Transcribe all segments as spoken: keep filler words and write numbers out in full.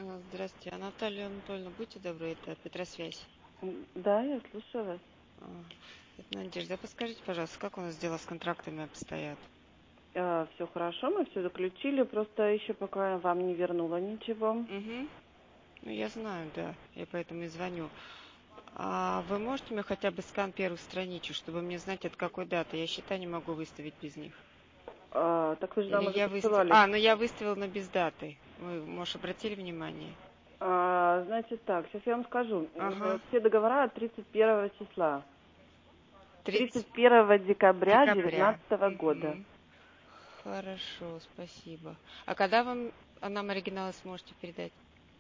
Ага, здрасте. А Наталья Анатольевна, будьте добры, это Петросвязь. М, Да, я слушаю вас. А, Это Надежда. А подскажите, пожалуйста, как у нас дела с контрактами обстоят? Все хорошо, мы все заключили, просто еще пока вам не вернула ничего. Угу. Ну, я знаю, да. Я поэтому и звоню. А вы можете мне хотя бы скан первую страничку, чтобы мне знать, от какой даты? Я счета не могу выставить без них. А, так вы же Или нам уже я выставила... посылали. А, ну я выставила на без даты. Вы, может, обратили внимание? А, значит так, сейчас я вам скажу. Э, Ага. Все договора от тридцать первого числа. тридцатого тридцать первого декабря декабря. девятнадцатого года. Угу. Хорошо, спасибо. А когда вам а нам оригиналы сможете передать?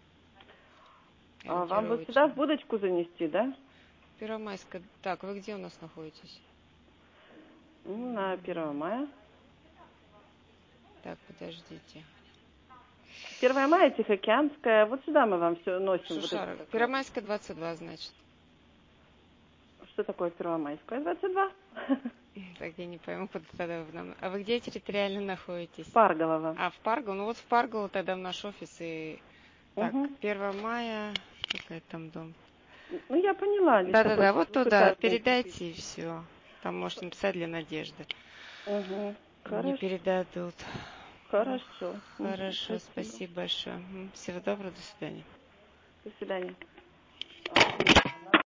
А вам вот сюда в Ориентировочно. будочку занести, да? Первомайская. Так, вы где у нас находитесь? Ну, на первое мая. Так, подождите. первое мая, Тихоокеанская. Вот сюда мы вам все носим. Вот это Шушара. как раз. Первомайская, двадцать два, значит. Что такое Первомайская? двадцать два. Так, я не пойму, куда тогда вы нам... А вы где территориально находитесь? Парголова. А, в Паргол? Ну вот в Паргол тогда в наш офис и... Так, Угу. первого мая... Какой там дом? Ну, я поняла, здесь такой Да-да-да, вот туда. двухэтажный. Передайте и все. Там можете написать для Надежды. Угу. Мне Хорошо. передадут. Ох, Хорошо. Мгм. хорошо, Спасибо. спасибо большое. Мгм. Всего доброго, до свидания. До свидания.